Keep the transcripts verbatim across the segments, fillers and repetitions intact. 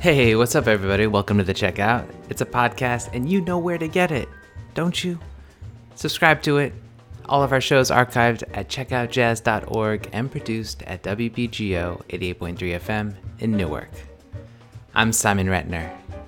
Hey, what's up, everybody? Welcome to The Checkout. It's a podcast, and you know where to get it, don't you? Subscribe to it. All of our shows archived at checkout jazz dot org and produced at W B G O eighty-eight point three F M in Newark. I'm Simon Rentner.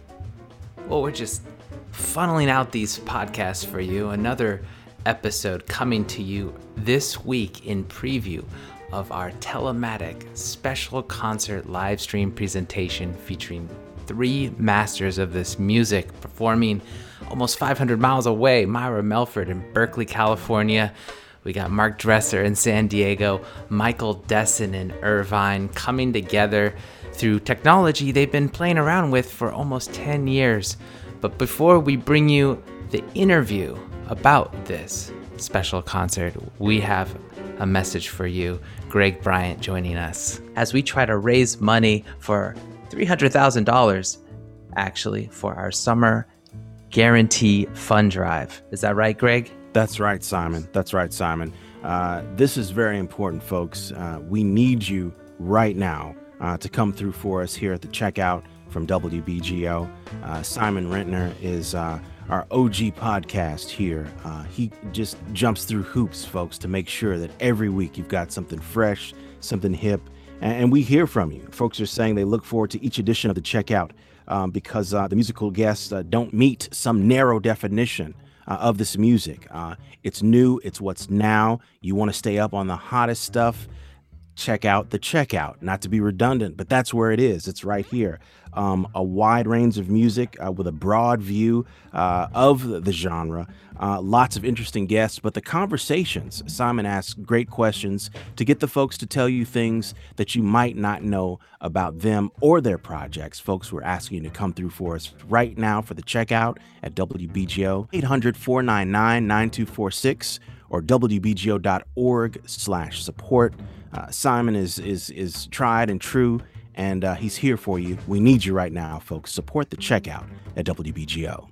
Well, we're just funneling out these podcasts for you. Another episode coming to you this week in preview of our Telematic special concert live stream presentation featuring three masters of this music performing almost five hundred miles away. Myra Melford in Berkeley, California. We got Mark Dresser in San Diego, Michael Dessin in Irvine, coming together through technology they've been playing around with for almost ten years. But before we bring you the interview about this special concert, we have a message for you. Greg Bryant joining us as we try to raise money for three hundred thousand dollars, actually, for our summer guarantee fund drive. Is that right, Greg? That's right, Simon. That's right, Simon. Uh, this is very important, folks. Uh, we need you right now uh, to come through for us here at the Checkout from W B G O. Uh, Simon Rentner is uh, our O G podcast here. Uh, he just jumps through hoops, folks, to make sure that every week you've got something fresh, something hip, and, and we hear from you. Folks are saying they look forward to each edition of the Checkout um, because uh, the musical guests uh, don't meet some narrow definition uh, of this music. Uh, it's new. It's what's now. You want to stay up on the hottest stuff. Check out the Checkout. Not to be redundant, but that's where it is. It's right here. Um, a wide range of music uh, with a broad view uh, of the genre. Uh, lots of interesting guests, but the conversations, Simon asks great questions to get the folks to tell you things that you might not know about them or their projects. Folks, we're asking you to come through for us right now for the Checkout at W B G O, eight hundred, four nine nine, nine two four six or W B G O dot org slash support. Uh, Simon is is is tried and true, and uh, he's here for you. We need you right now, folks. Support the Checkout at W B G O.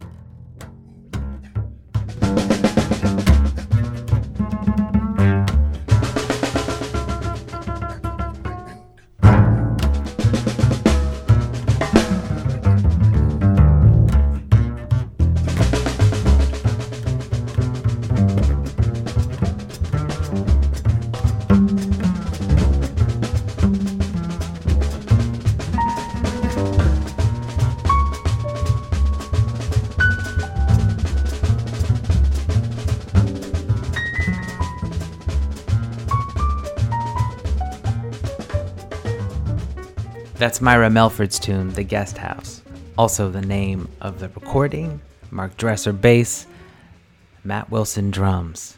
That's Myra Melford's tune, The Guest House. Also the name of the recording, Mark Dresser bass, Matt Wilson drums.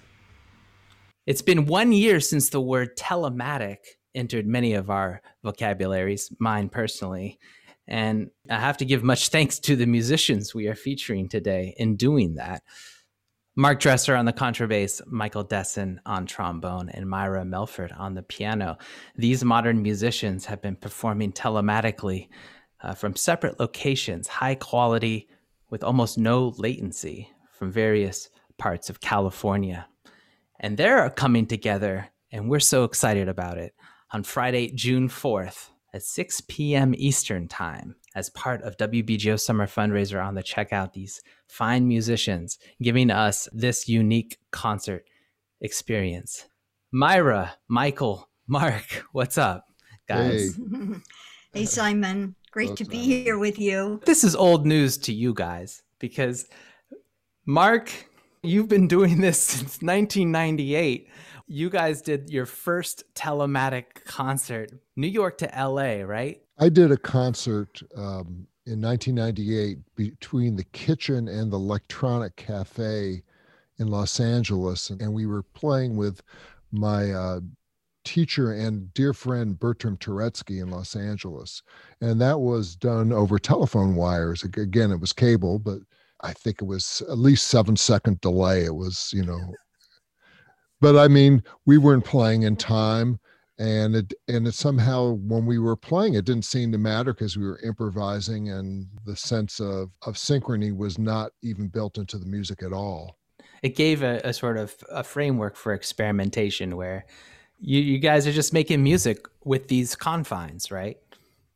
It's been one year since the word telematic entered many of our vocabularies, mine personally, and I have to give much thanks to the musicians we are featuring today in doing that. Mark Dresser on the contrabass, Michael Dessin on trombone, and Myra Melford on the piano. These modern musicians have been performing telematically uh, from separate locations, high quality, with almost no latency, from various parts of California. And they're coming together, and we're so excited about it, on Friday, June fourth at six p.m. Eastern Time, as part of W B G O Summer Fundraiser on the Checkout. These fine musicians giving us this unique concert experience. Myra, Michael, Mark, what's up, guys? Hey, hey Simon. Great to be here with you. This is old news to you guys because, Mark, you've been doing this since nineteen ninety-eight. You guys did your first telematic concert, New York to L A, right? I did a concert um, in nineteen ninety-eight between the Kitchen and the Electronic Cafe in Los Angeles. And we were playing with my uh, teacher and dear friend Bertram Turetsky in Los Angeles. And that was done over telephone wires. Again, it was cable, but I think it was at least seven second delay. It was, you know, but I mean, we weren't playing in time. And it and it somehow, when we were playing, it didn't seem to matter because we were improvising, and the sense of, of synchrony was not even built into the music at all. It gave a, a sort of a framework for experimentation where you, you guys are just making music with these confines, right?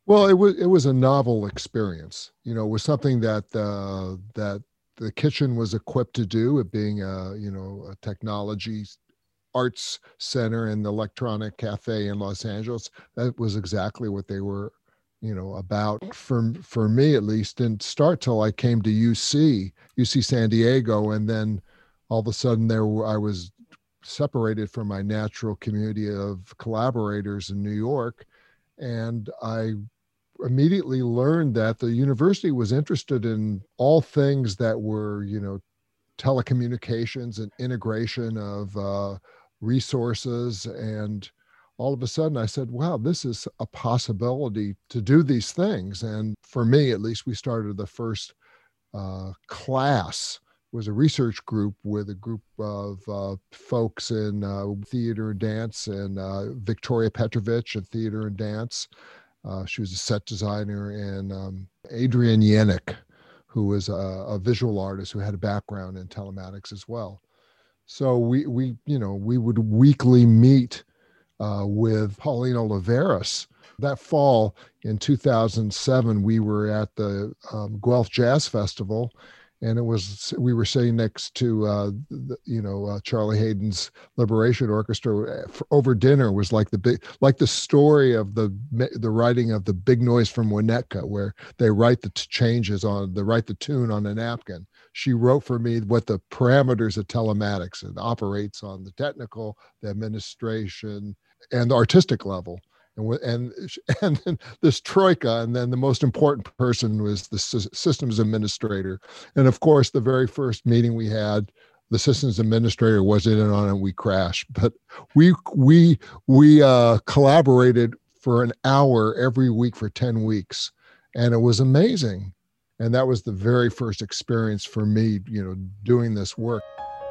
Well, it was it was a novel experience. You know, it was something that uh, that the kitchen was equipped to do. It being a you know a technology arts center and the electronic cafe in Los Angeles. That was exactly what they were, you know, about. For for me at least, didn't start till I came to U C, U C San Diego, and then all of a sudden there I was separated from my natural community of collaborators in New York, and I immediately learned that the university was interested in all things that were, you know, telecommunications and integration of uh, resources. And all of a sudden I said, wow, this is a possibility to do these things. And for me, at least, we started the first uh, class. It was a research group with a group of uh, folks in uh, theater and dance, and uh, Victoria Petrovich in theater and dance. Uh, she was a set designer, and um, Adrian Yannick, who was a, a visual artist who had a background in telematics as well. So we, we you know, we would weekly meet uh, with Pauline Oliveras. That fall in two thousand seven, we were at the um, Guelph Jazz Festival, and it was, we were sitting next to, uh, the, you know, uh, Charlie Hayden's Liberation Orchestra over dinner. It was like the big, like the story of the the writing of the Big Noise from Winnetka, where they write the t- changes on, they write the tune on a napkin. She wrote for me what the parameters of telematics. It operates on the technical, the administration, and the artistic level. And, and and then this troika, and then the most important person was the systems administrator. And of course, the very first meeting we had, the systems administrator wasn't in on it. We crashed, but we we we uh, collaborated for an hour every week for ten weeks, and it was amazing. And that was the very first experience for me, you know, doing this work.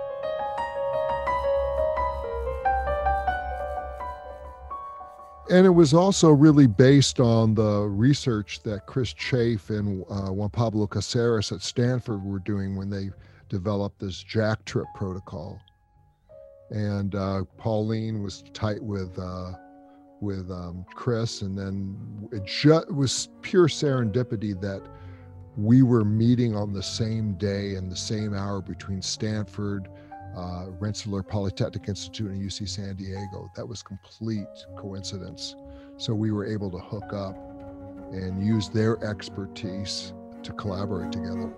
And it was also really based on the research that Chris Chafe and uh, Juan Pablo Caceres at Stanford were doing when they developed this Jack Trip protocol. And uh, Pauline was tight with uh, with um, Chris, and then it just was pure serendipity that we were meeting on the same day and the same hour between Stanford, Uh, Rensselaer Polytechnic Institute, and U C San Diego. That was complete coincidence. So we were able to hook up and use their expertise to collaborate together.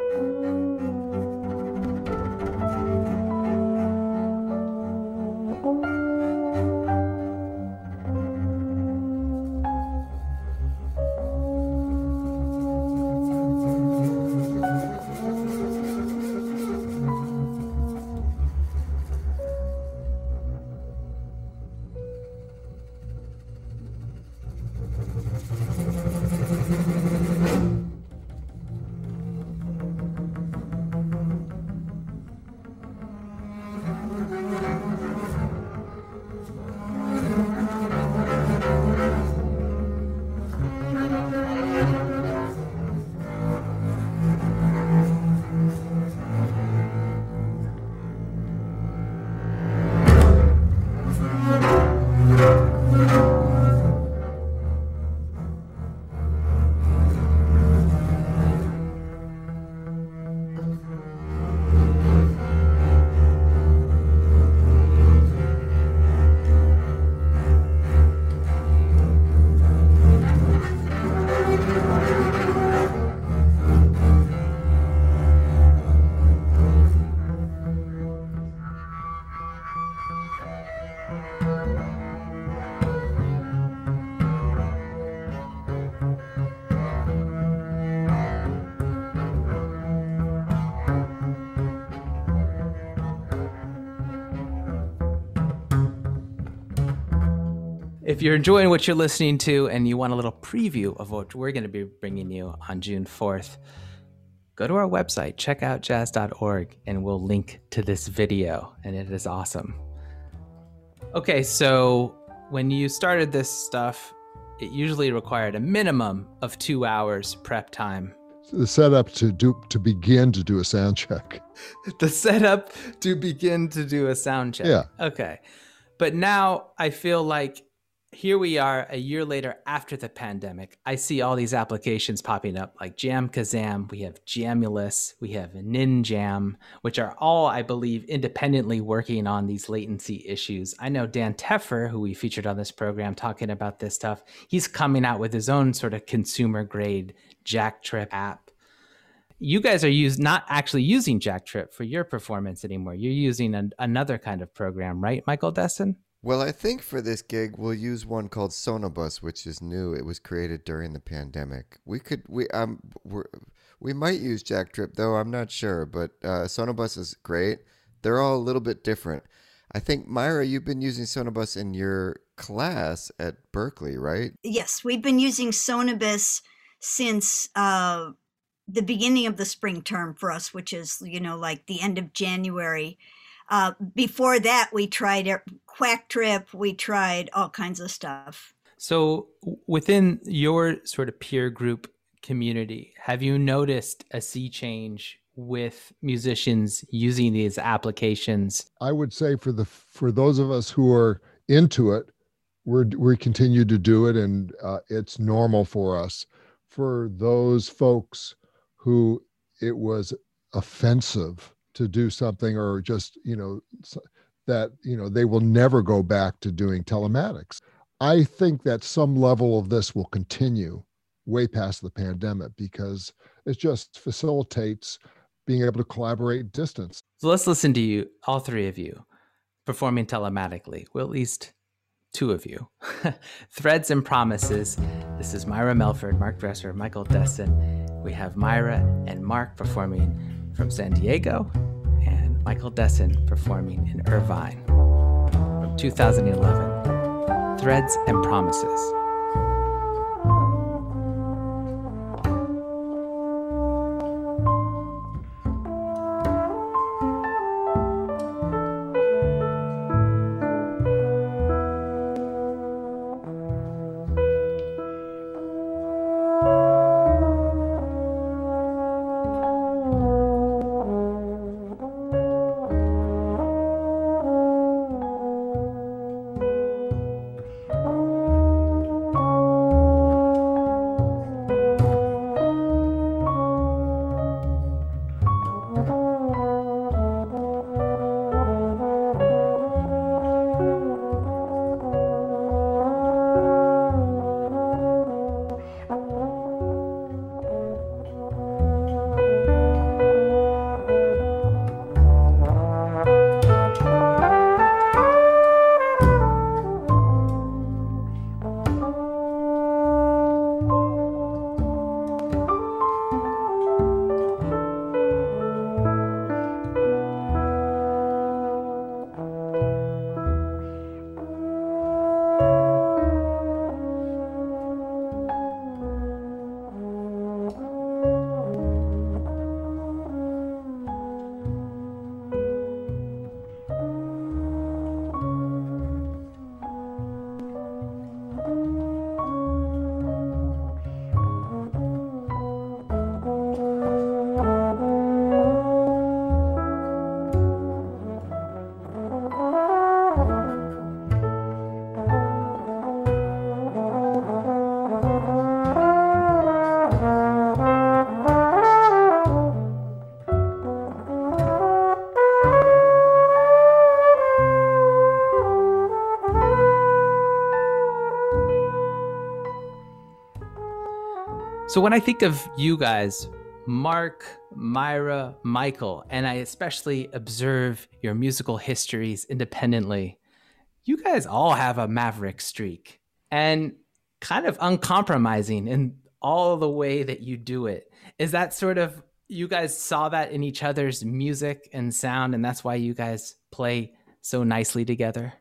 If you're enjoying what you're listening to and you want a little preview of what we're going to be bringing you on June fourth, go to our website, check out jazz dot org, and we'll link to this video, and it is awesome. Okay, so when you started this stuff, it usually required a minimum of two hours prep time. The setup to do to begin to do a sound check. The setup to begin to do a sound check. Yeah. Okay. But now I feel like here we are a year later after the pandemic. I see all these applications popping up like Jam Kazam, we have Jamulus, we have Ninjam, which are all, I believe, independently working on these latency issues. I know Dan Teffer, who we featured on this program talking about this stuff, he's coming out with his own sort of consumer grade Jack Trip app. You guys are use, not actually using Jack Trip for your performance anymore. You're using an, another kind of program, right, Michael Desson? Well, I think for this gig, we'll use one called Sonobus, which is new. It was created during the pandemic. We could, we um, we're, we might use Jack Trip, though I'm not sure. But uh, Sonobus is great. They're all a little bit different. I think, Myra, you've been using Sonobus in your class at Berkeley, right? Yes, we've been using Sonobus since uh, the beginning of the spring term for us, which is, you know, like the end of January. Uh, before that, we tried Quack Trip. We tried all kinds of stuff. So within your sort of peer group community, have you noticed a sea change with musicians using these applications? I would say for the for those of us who are into it, we're we continue to do it, and uh, it's normal for us. For those folks who it was offensive to do something, or just, you know, that, you know, they will never go back to doing telematics. I think that some level of this will continue way past the pandemic, because it just facilitates being able to collaborate distance. So let's listen to you, all three of you, performing telematically. Well, at least two of you. Threads and Promises. This is Myra Melford, Mark Dresser, Michael Desson. We have Myra and Mark performing from San Diego, and Michael Desson performing in Irvine from two thousand eleven. Threads and Promises. So when I think of you guys, Mark, Myra, Michael, and I especially observe your musical histories independently, you guys all have a maverick streak and kind of uncompromising in all the way that you do it. Is that sort of, you guys saw that in each other's music and sound, and that's why you guys play so nicely together?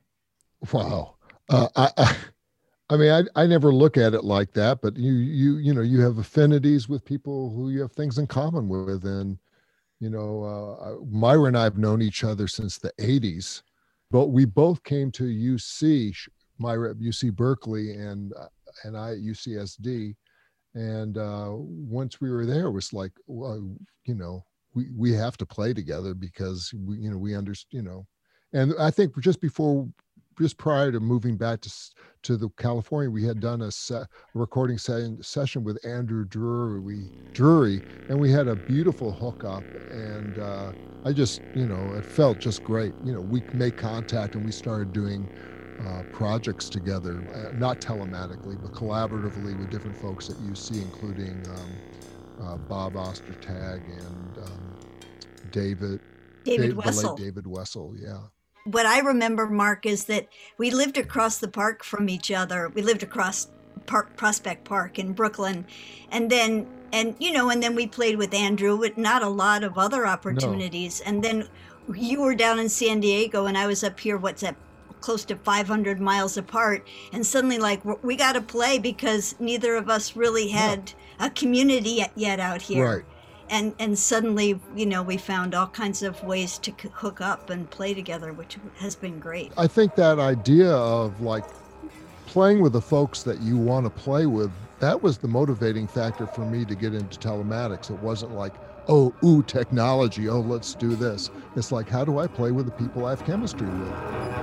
Wow. Uh, I, I I mean, I, I never look at it like that, but you, you, you know, you have affinities with people who you have things in common with. And, you know, uh, Myra and I have known each other since the eighties, but we both came to U C, Myra at U C Berkeley and, and I at U C S D. And uh, once we were there, it was like, well, you know, we, we have to play together because we, you know, we understand, you know, and I think just before just prior to moving back to to the California, we had done a, se- a recording se- session with Andrew Drury, we, Drury, and we had a beautiful hookup. And uh, I just, you know, it felt just great. You know, we made contact and we started doing uh, projects together, uh, not telematically, but collaboratively with different folks at U C, including um, uh, Bob Ostertag and um, David, David Dave, the Wessel. late David Wessel, yeah. What I remember, Mark, is that we lived across the park from each other. We lived across Park, Prospect Park in Brooklyn. And then, and you know, and then we played with Andrew, with not a lot of other opportunities. No. And then you were down in San Diego and I was up here, what's that, close to five hundred miles apart. And suddenly, like, we got to play because neither of us really had no. a community yet, yet out here. Right. And and suddenly, you know, we found all kinds of ways to c- hook up and play together, which has been great. I think that idea of like playing with the folks that you want to play with, that was the motivating factor for me to get into telematics. It wasn't like, oh, ooh, technology, oh, let's do this. It's like, how do I play with the people I have chemistry with?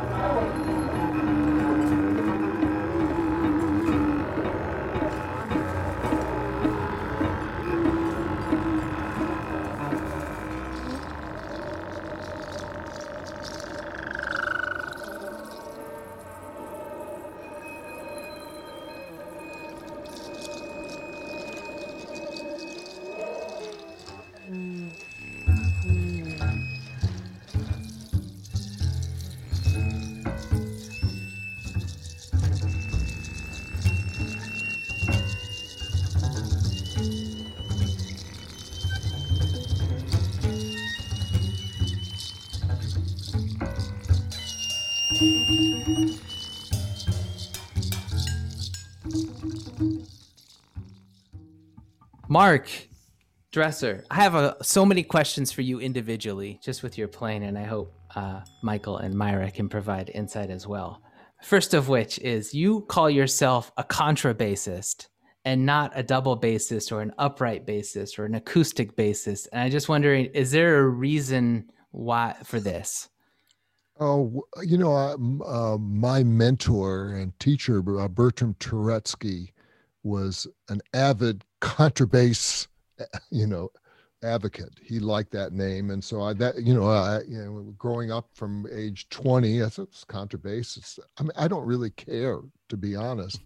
Mark Dresser, I have a, so many questions for you individually, just with your playing, and I hope uh, Michael and Myra can provide insight as well. First of which is, you call yourself a contrabassist and not a double bassist or an upright bassist or an acoustic bassist. And I'm just wondering, is there a reason why for this? Oh, you know, uh, uh, my mentor and teacher, uh, Bertram Turetsky, was an avid contrabass, you know, advocate. He liked that name. And so I, that, you know, I, you know, growing up from age twenty, I thought it's contrabass. It's, I mean, I don't really care, to be honest.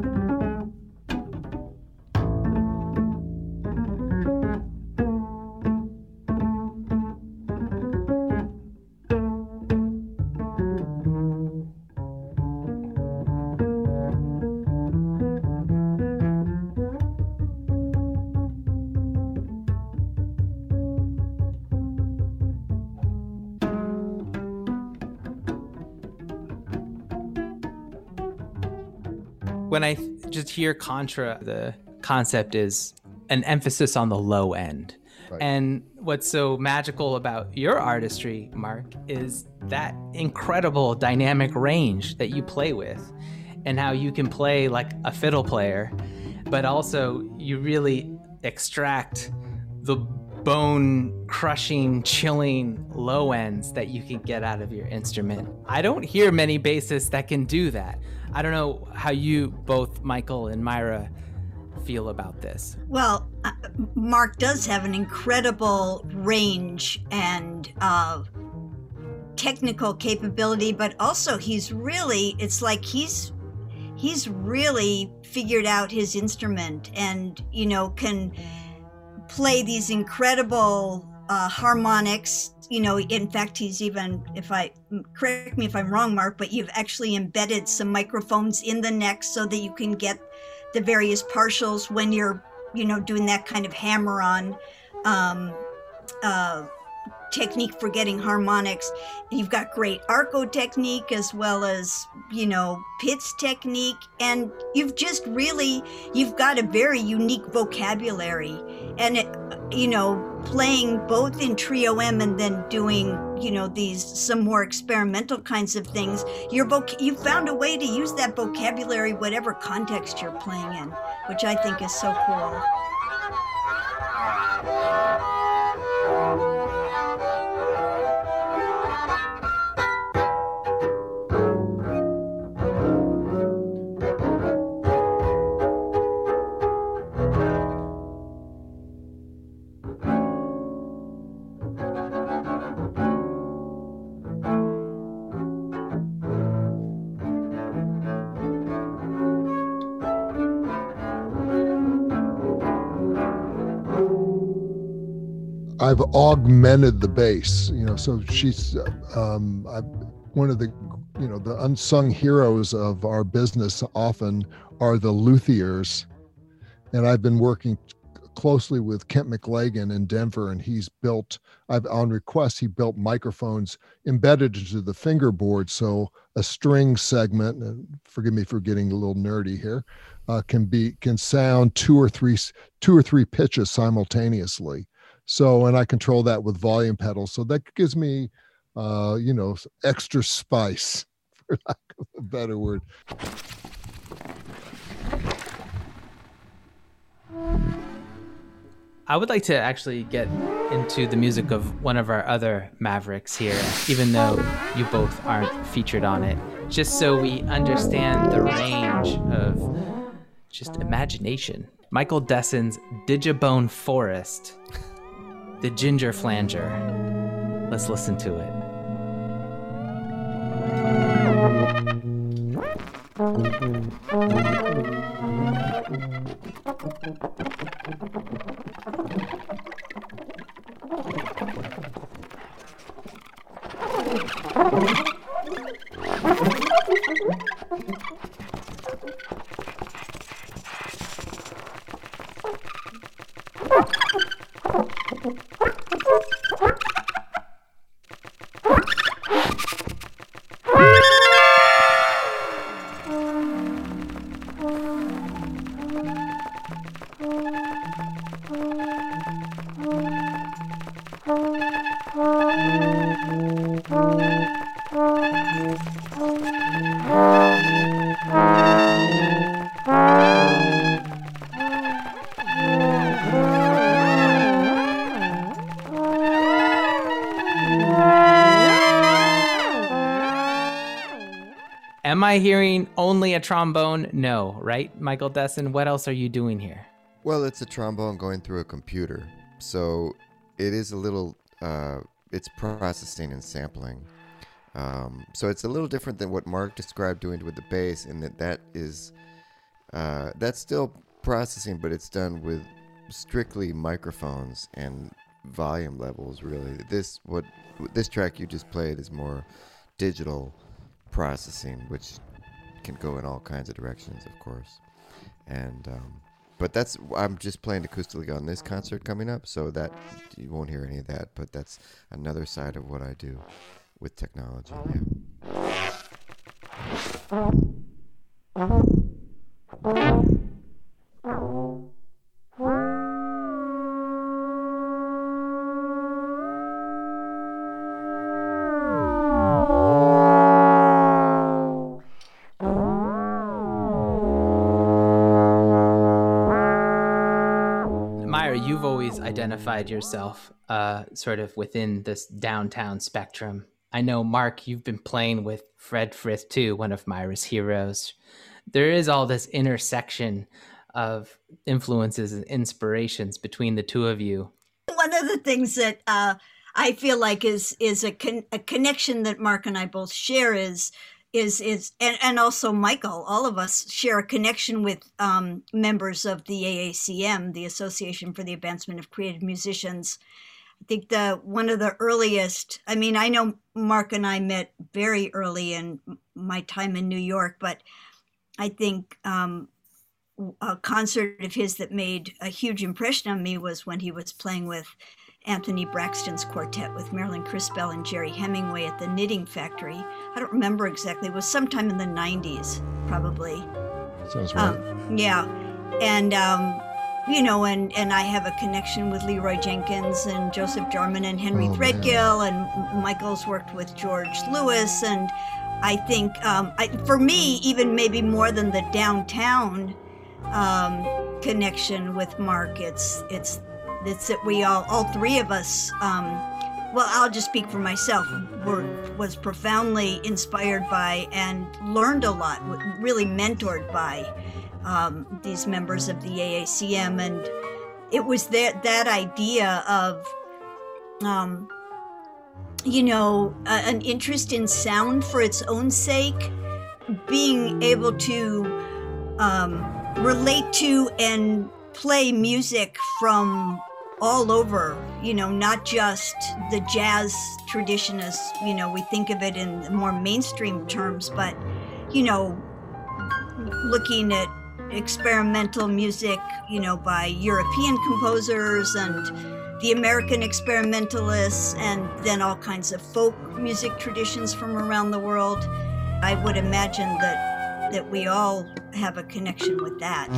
When I just hear contra, the concept is an emphasis on the low end. Right. And what's so magical about your artistry, Mark, is that incredible dynamic range that you play with, and how you can play like a fiddle player, but also you really extract the bone crushing, chilling low ends that you can get out of your instrument. I don't hear many bassists that can do that. I don't know how you, both Michael and Myra, feel about this. Well, uh, Mark does have an incredible range and uh, technical capability, but also he's really, it's like he's he's really figured out his instrument and, you know, can play these incredible uh, harmonics. You know, in fact, he's even, if I, correct me if I'm wrong, Mark, but you've actually embedded some microphones in the neck so that you can get the various partials when you're, you know, doing that kind of hammer-on um, uh, technique for getting harmonics. You've got great arco technique as well as, you know, Pitts technique, and you've just really, you've got a very unique vocabulary. And it, you know, playing both in Trio M and then doing, you know, these some more experimental kinds of things, your voc- you found a way to use that vocabulary whatever context you're playing in, which I think is so cool. I've augmented the bass, you know, so she's um, I've, one of the, you know, the unsung heroes of our business often are the luthiers. And I've been working closely with Kent McLagan in Denver, and he's built, I've on request, he built microphones embedded into the fingerboard. So a string segment, and forgive me for getting a little nerdy here, uh, can be, can sound two or three, two or three pitches simultaneously. So, and I control that with volume pedals. So that gives me, uh, you know, extra spice, for lack of a better word. I would like to actually get into the music of one of our other Mavericks here, even though you both aren't featured on it, just so we understand the range of just imagination. Michael Desson's Digibone Forest, the Ginger Flanger. Let's listen to it. Am I hearing only a trombone? No, right, Michael Desson? What else are you doing here? Well, it's a trombone going through a computer. So it is a little, uh, it's processing and sampling. Um, so it's a little different than what Mark described doing with the bass, in that that is, uh, that's still processing, but it's done with strictly microphones and volume levels, really. This, what, this track you just played is more digital processing, which can go in all kinds of directions, of course. And um, but that's, I'm just playing acoustically on this concert coming up, so that you won't hear any of that. But that's another side of what I do with technology. Yeah. You've always identified yourself uh, sort of within this downtown spectrum. I know, Mark, you've been playing with Fred Frith too, one of Myra's heroes. There is all this intersection of influences and inspirations between the two of you. One of the things that uh, I feel like is is a, con- a connection that Mark and I both share is is is and, and also Michael, all of us share a connection with um, members of the A A C M, the Association for the Advancement of Creative Musicians. I think the one of the earliest, I mean, I know Mark and I met very early in my time in New York, but I think um, a concert of his that made a huge impression on me was when he was playing with Anthony Braxton's quartet with Marilyn Crispell and Jerry Hemingway at the Knitting Factory. I don't remember exactly. It was sometime in the nineties, probably. Sounds right. Um, yeah. And, um, you know, and, and I have a connection with Leroy Jenkins and Joseph Jarman and Henry Oh, Threadgill, and Michael's worked with George Lewis. And I think, um, I, for me, even maybe more than the downtown um, connection with Mark, it's it's it's that we all, all three of us, um, well, I'll just speak for myself, were, was profoundly inspired by and learned a lot, really mentored by um, these members of the A A C M. And it was that, that idea of, um, you know, a, an interest in sound for its own sake, being able to um, relate to and play music from all over, you know, not just the jazz tradition as, you know, we think of it in more mainstream terms, but, you know, looking at experimental music, you know, by European composers and the American experimentalists, and then all kinds of folk music traditions from around the world. I would imagine that that we all have a connection with that.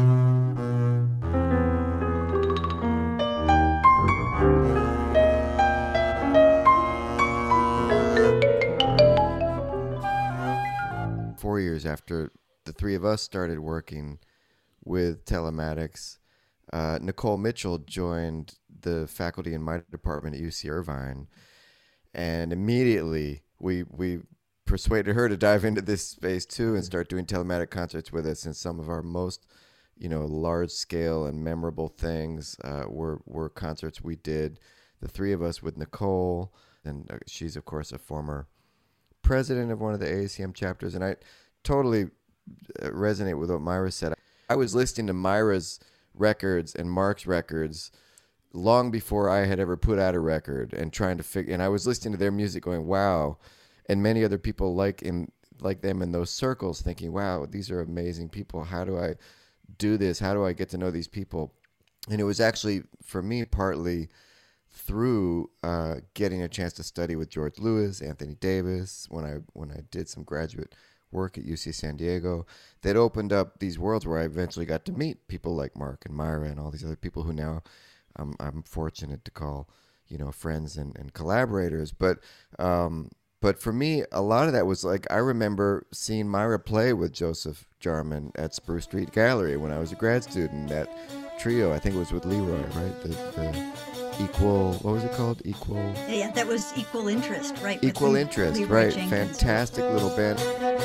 Four years after the three of us started working with telematics, uh, Nicole Mitchell joined the faculty in my department at U C Irvine, and immediately we we persuaded her to dive into this space too and start doing telematic concerts with us. And some of our most, you know, large scale and memorable things uh, were were concerts we did, the three of us with Nicole, and uh, she's of course a former president of one of the A A C M chapters, and I totally resonate with what Myra said. I was listening to Myra's records and Mark's records long before I had ever put out a record, and trying to figure, and I was listening to their music going, wow, and many other people like in like them in those circles thinking, wow, these are amazing people. How do I do this? How do I get to know these people? And it was actually, for me, partly through uh, getting a chance to study with George Lewis, Anthony Davis, when I when I did some graduate work at U C San Diego, that opened up these worlds where I eventually got to meet people like Mark and Myra and all these other people who now um, I'm fortunate to call, you know, friends and, and collaborators. But um, but for me, a lot of that was like, I remember seeing Myra play with Joseph Jarman at Spruce Street Gallery when I was a grad student. That trio, I think it was with Leroy, right? The, the Equal, what was it called? Equal. Yeah, that was Equal Interest, right? Equal Le- Interest, Leroy right? Jenkins. Fantastic little band.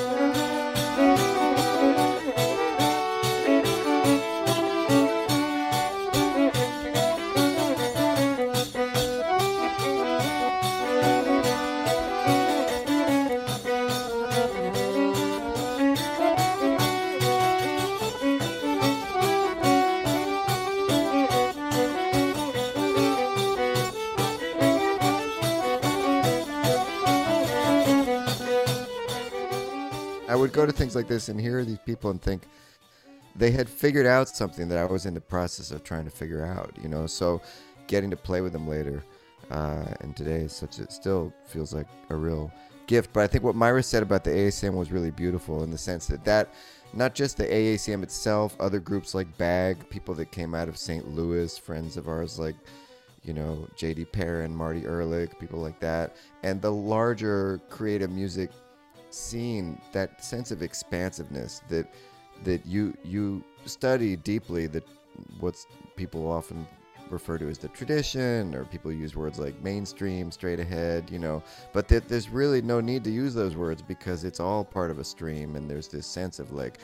I would go to things like this and hear these people and think they had figured out something that I was in the process of trying to figure out, you know. So getting to play with them later uh, and today is such a, still feels like a real gift. But I think what Myra said about the A A C M was really beautiful in the sense that that not just the A A C M itself, other groups like BAG, people that came out of Saint Louis, friends of ours like, you know, J D Perrin, Marty Ehrlich, people like that, and the larger creative music scene, that sense of expansiveness that that you you study deeply, that what's people often refer to as the tradition, or people use words like mainstream, straight ahead, you know, but that there's really no need to use those words because it's all part of a stream, and there's this sense of like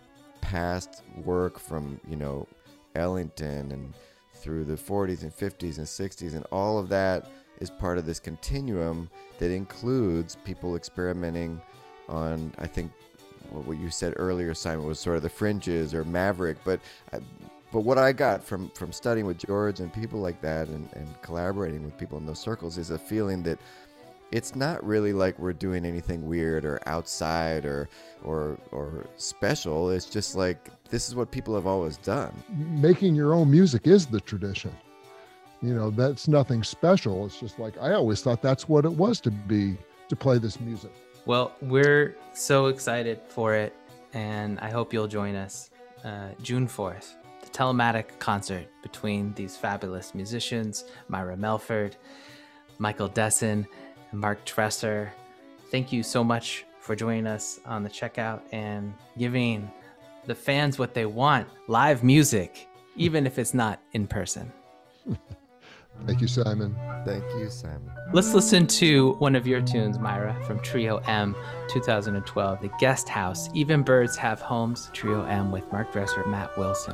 past work from, you know, Ellington and through the forties and fifties and sixties, and all of that is part of this continuum that includes people experimenting on, I think, what you said earlier, Simon, was sort of the fringes or maverick. But but what I got from, from studying with George and people like that, and, and collaborating with people in those circles, is a feeling that it's not really like we're doing anything weird or outside or or or special. It's just like, this is what people have always done. Making your own music is the tradition. You know, that's nothing special. It's just like, I always thought that's what it was to be, to play this music. Well, we're so excited for it, and I hope you'll join us uh, June fourth, the telematic concert between these fabulous musicians, Myra Melford, Michael Desson, and Mark Tresser. Thank you so much for joining us on the Checkout and giving the fans what they want, live music, even if it's not in person. Thank you, Simon. Thank you, Simon. Let's listen to one of your tunes, Myra, from Trio M, two thousand twelve, The Guest House, Even Birds Have Homes, Trio M with Mark Dresser, Matt Wilson.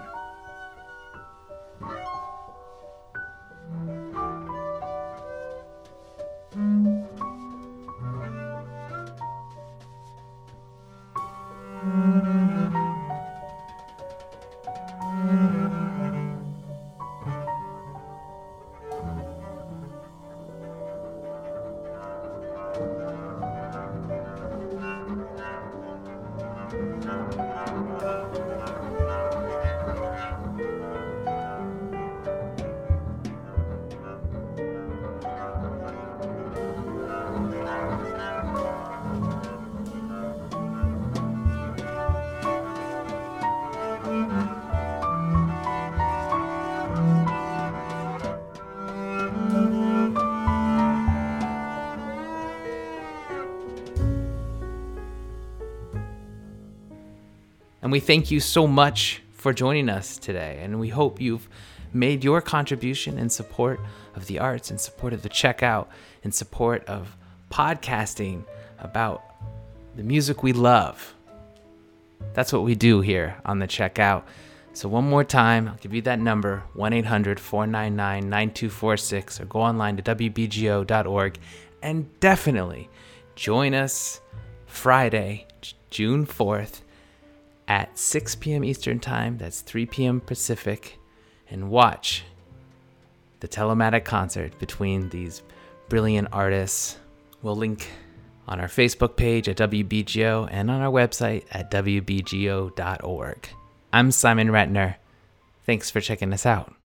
And we thank you so much for joining us today. And we hope you've made your contribution in support of the arts, in support of the Checkout, in support of podcasting about the music we love. That's what we do here on the Checkout. So one more time, I'll give you that number, one eight hundred four nine nine nine two four six, or go online to W B G O dot org. And definitely join us Friday, June fourth, at six p.m. Eastern Time, that's three p.m. Pacific, and watch the Telematic concert between these brilliant artists. We'll link on our Facebook page at W B G O and on our website at W B G O dot org. I'm Simon Ratner. Thanks for checking us out.